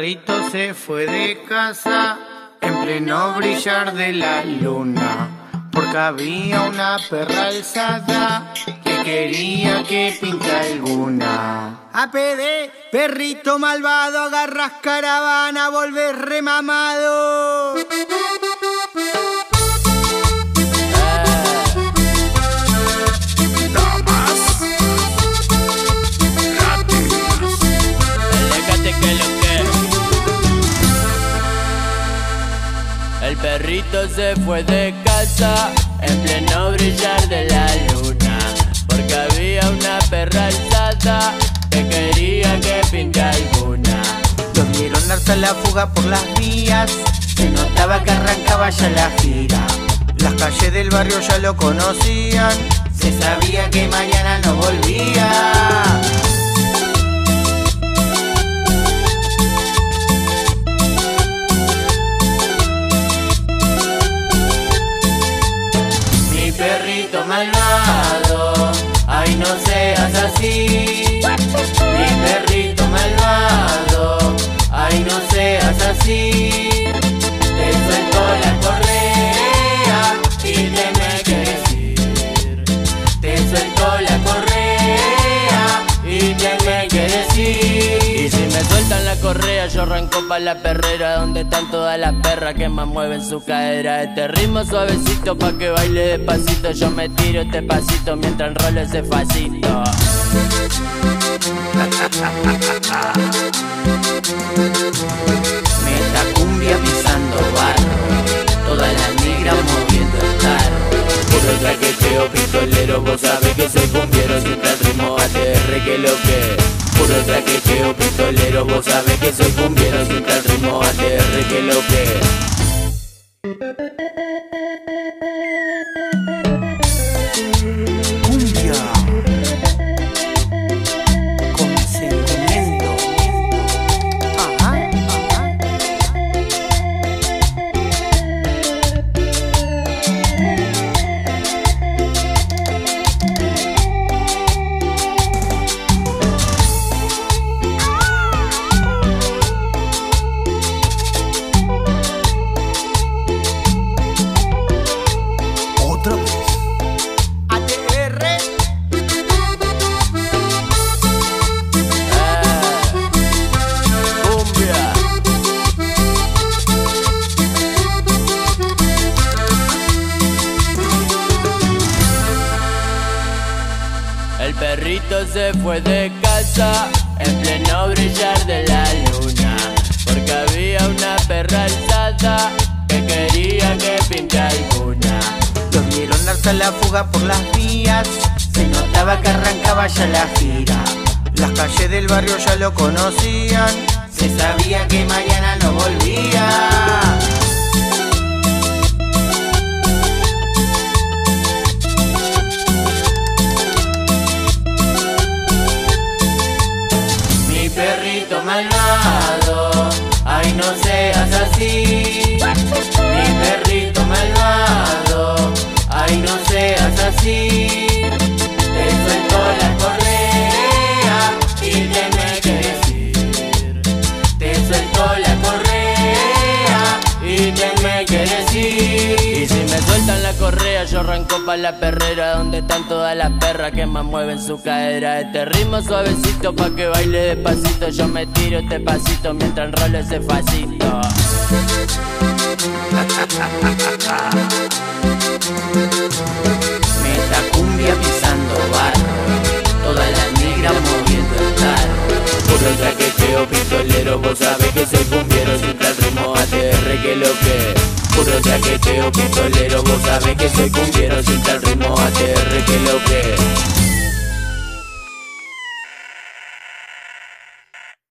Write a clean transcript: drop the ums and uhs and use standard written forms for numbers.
perrito se fue de casa en pleno brillar de la luna, porque había una perra alzada que quería que pinta alguna. APD, perrito malvado, agarras caravana, volvés remamado. El perrito se fue de casa en pleno brillar de la luna, porque había una perra alzada que quería que pinte alguna. Los vieron darse la fuga por las vías, se notaba que arrancaba ya la gira. Las calles del barrio ya lo conocían, se sabía que mañana no volvía. Perrito malvado, ay no seas así. Mi perrito malvado, ay no seas así. Te suelto la correa y te me quieres ir. Te suelto la correa y te me quieres ir. Y si me sueltan la correa yo arranco pa' la perrera, donde están todas las perras que más mueven su cadera. Este ritmo suavecito pa' que baile despacito, yo me tiro este pasito mientras enrolo ese facito. Meta cumbia pisando barro, toda la negra moviendo el tarro. Puro traqueteo pistolero, vos sabés que soy cumbiero, siempre el ritmo ATR que lo que. Puro traqueteo pistolero, vos sabés que soy cumbiero, siempre el ritmo ATR que lo que. El perrito se fue de casa en pleno brillar de la luna, porque había una perra alzada que quería que pinte alguna. Los vieron darse la fuga por las vías, se notaba que arrancaba ya la gira. Las calles del barrio ya lo conocían, se sabía que mañana no volvía. Perrito malvado, ay no seas así. Mi perrito malvado, ay no seas así. Te suelto la correa y te me quieres ir. Te suelto la correa y te me quieres ir. Y si me sueltan la correa yo arranco pa' la perrera, donde están todas las perras que más mueven su cadera. Este ritmo suavecito pa' que baile despacito, yo me tiro este pasito mientras enrolo ese facito. Meta cumbia pisando barro, toda la negra moviendo el tarro. Puro traqueteo pistolero, vos sabés que soy cumbiero, siempre el ritmo ATR que lo que. Puro traqueteo pistolero, vos sabés que soy cumbiero, siempre el ritmo ATR que lo que.